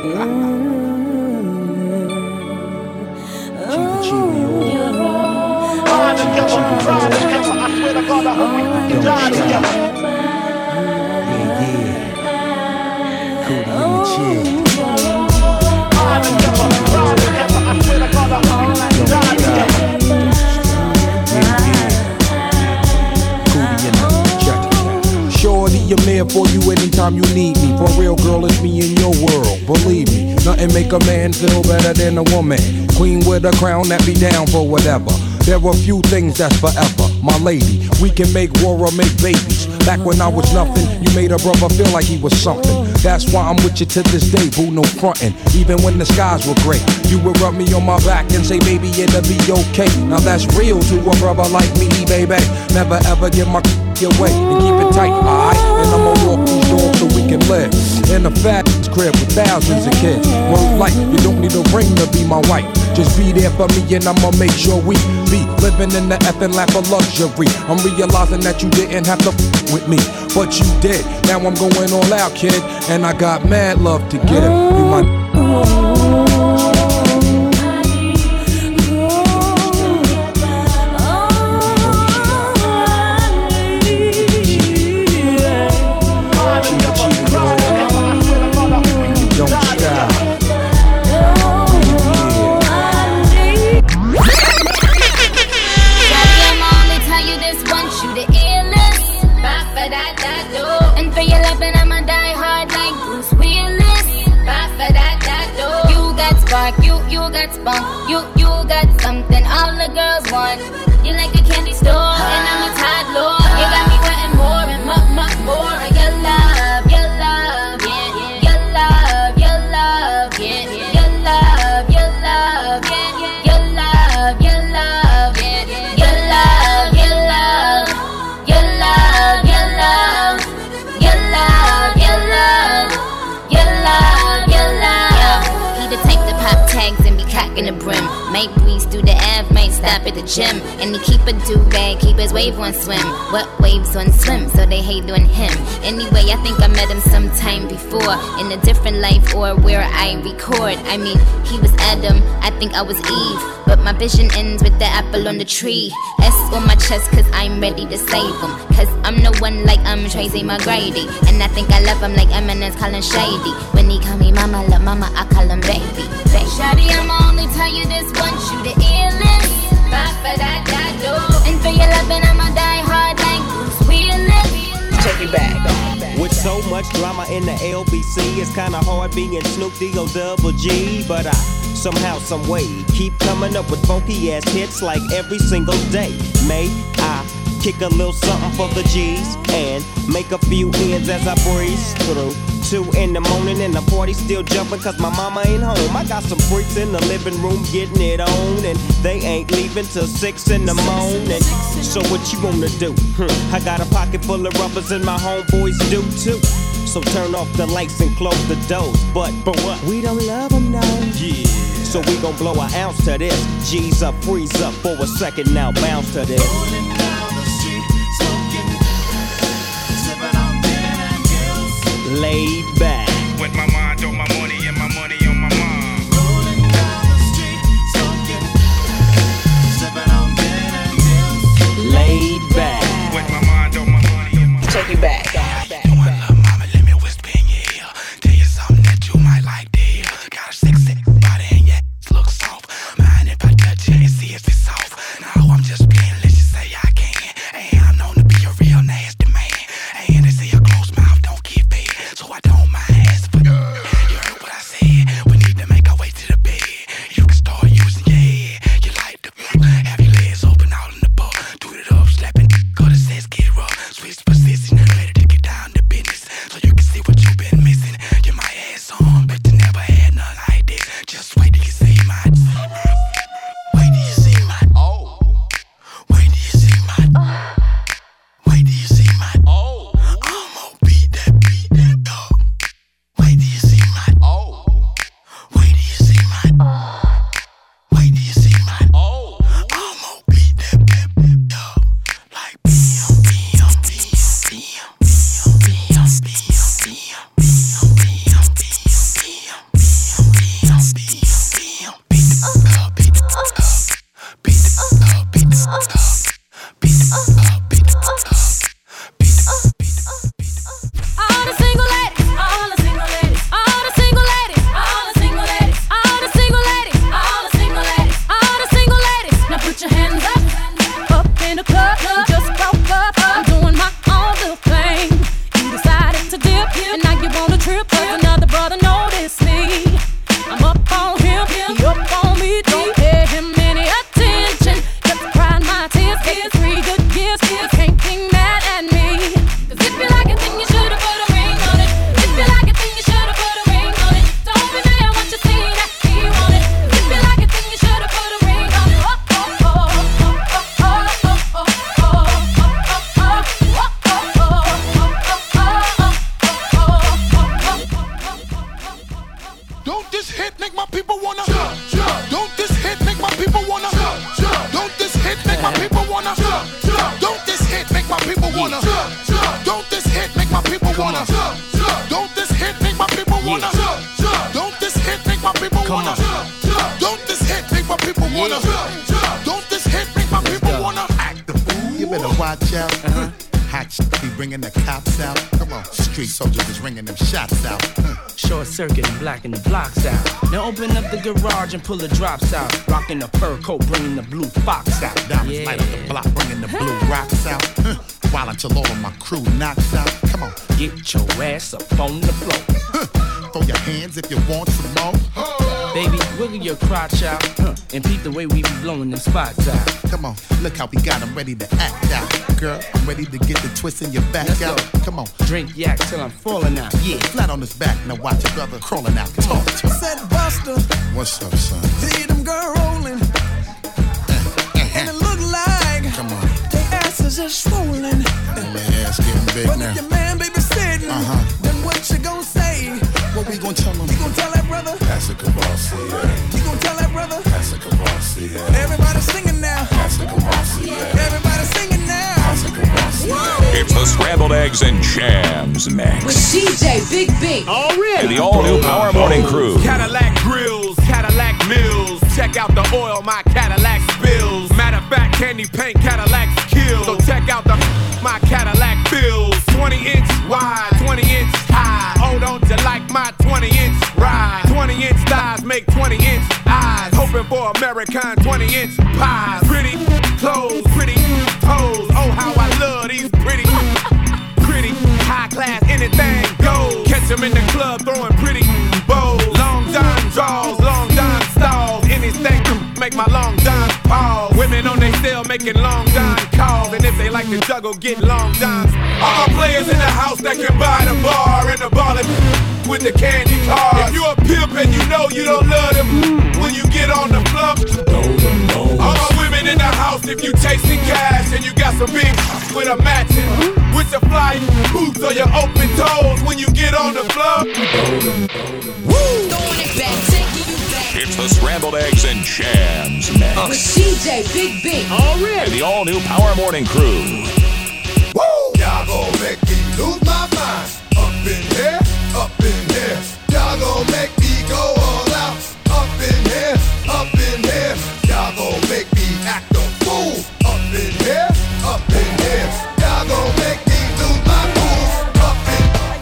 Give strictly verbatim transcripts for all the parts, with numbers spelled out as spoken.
I'm there for you anytime you need me. For real, girl, it's me in your world. Believe me, nothing make a man feel better than a woman. Queen with a crown that be down for whatever. There are few things that's forever, my lady. We can make war or make babies. Back when I was nothing, you made a brother feel like he was something. That's why I'm with you to this day, boo, no frontin'. Even when the skies were gray, you would rub me on my back and say, baby, it'll be okay. Now that's real to a brother like me, baby. Never ever give my your way and keep it tight, alright? And I'ma walk these doors so we can live in a fat crib with thousands of kids. Word life, you don't need a ring to be my wife. Just be there for me and I'ma make sure we be living in the effing lap of luxury. I'm realizing that you didn't have to f with me, but you did. Now I'm going all out, kid, and I got mad love to get it. Be my You, you got something all the girls want. You like a candy store, and I'm a toddler. You got me wanting more and more, more, more. Your love, your love, yeah. Your love, your love, yeah. Your love, your love, yeah. Your love, your love, yeah. Your love, your love, your love, your love, your love, your love, your love, your love. Either take the pop tags and be cocking the brim. Might breeze through the Ave, might stop at the gym. And he keep a do-rag, keep his wave on swim. What waves on swim, so they hate on him. Anyway, I think I met him sometime before, in a different life or where I record. I mean, he was Adam, I think I was Eve. But my vision ends with the apple on the tree. S on my chest cause I'm ready to save him. Cause I'm the one like I'm Tracy McGrady. And I think I love him like Eminem's Colin Shady. When he call me mama, love mama, I call him baby, baby. Shawty, I'ma only tell you this once, you the illest. And for your loving, I'ma die hard like Bruce Willis. Take it back. With so much drama in the L B C, it's kinda hard being Snoop D-O double G. But I somehow, some way, keep coming up with funky ass hits like every single day. May I kick a little something for the G's and make a few ends as I breeze through. Two in the morning and the party still jumping cause my mama ain't home. I got some freaks in the living room getting it on, and they ain't leaving till six in the morning. So what you wanna do? Hmm. I got a pocket full of rubbers and my homeboys do too. So turn off the lights and close the doors. But, but what? We don't love them now. Yeah. So we gon' blow an ounce to this. G's up, freeze up for a second now, bounce to this. Rolling down the street, smoking, sipping on gin and gills. Laid back. With my mind on my money and my money on my mind. Rolling down the street, smoking, sipping on gin and gills. Laid back. With my mind on my money and my mind. Take it back. Switch position, ready to get down. Don't this hit make my people wanna? Don't this hit make my people wanna? Don't this hit make my people wanna? Don't this hit make my people wanna? Don't this hit make my people wanna? Act the fool. You better watch out. Uh-huh. Hot shit be bringing the cops out. Come on, street soldiers is ringing them shots out. Huh. Short circuit and blacking the blocks out. Now open up the garage and pull the drops out. Rocking the fur coat, bringing the blue fox out. Diamonds Yeah. light up the block, bringing the blue rocks out. Huh. While until all of my crew knocks out. Come on, Get your ass up on the floor. huh. Throw your hands if you want some more. Baby, wiggle your crotch out. Huh. And peep the way we be blowing them spots out. Come on, look how we got them ready to act out. Girl, I'm ready to get the twist in your back Let's out. go. Come on, Drink yak till I'm falling out. Yeah. flat on his back, now watch your brother crawling out. Talk to him. Said Buster, What's up, son? see them girl rolling, and it look like Come on, they asses is swollen. my ass getting big But now. if your man baby sitting, Uh-huh. then what you gon' say? What we gonna tell him? You gon' tell that brother? That's a Kavasi, You gon' tell that brother? That's a Kavasi, Everybody singing now. That's a Kavasi, Everybody singing now. That's a Kavasi. It's the Scrambled Eggs and Jams mix. With D J Big Big. To the all-new Power Morning Crew. Cadillac grills, Cadillac mills. Check out the oil my Cadillac spills. Matter of fact, candy paint Cadillacs kill. So check out the my Cadillac bills. twenty inch wide, twenty inch high. Oh, don't you like my twenty inch ride? twenty inch thighs make twenty inch eyes. Hoping for American twenty inch pies. Pretty clothes, pretty toes. Oh, how I love these pretty, pretty high class, anything goes. Catch them in the club throwing pretty bows. Long John draws, long John stalls. Anything to make my long John pause. Women on they cell making long John calls. And if they like to juggle, get long Johns. All players in the house that can buy the bar and the ballin' with the candy cars. If you a pimp and you know you don't love them when you get on the floor. All my women in the house, if you chasing cash and you got some big with a matching, with your fly boots or your open toes when you get on the floor. Throwing it back, taking you back. It's the Scrambled Eggs and Jams mix. With D J Big Big. To the all-new Power Morning Crew. Woo! Y'all gon' make me lose my mind. Up in here, up in here. Y'all gon' make me go all out. Up in here, up in here. Y'all gon' make me act a fool. Up in here, up in here. Y'all gon' make me lose my cool. Up in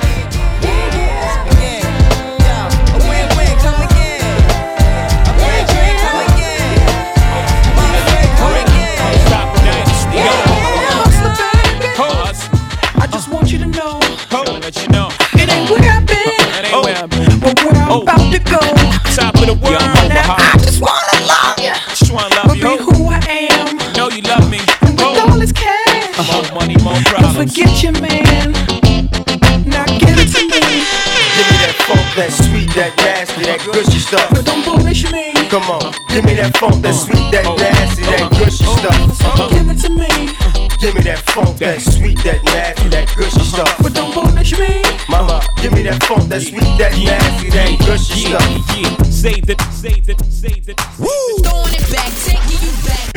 I just want you to know Let you know. it ain't where I've been, That ain't where I've been. but where I'm Oh. about to go. Top of the world. Now I just wanna love you, Just wanna love but you. be who I am. Know you love me. With all this cash, More money, more don't problems. forget your man. Now give it to me, Give me that funk, that sweet, that nasty, that gushy stuff. but don't bullish me. Come on, give me that funk, that sweet, that nasty, that gushy stuff. Give it to me, Give me that funk, that sweet, that nasty, that gushy stuff. but don't bullish me. Mama, give me that funk, that sweet, that nasty, that gushy Yeah, stuff. yeah. Say that, say that, say that. Throwing it back, taking you back.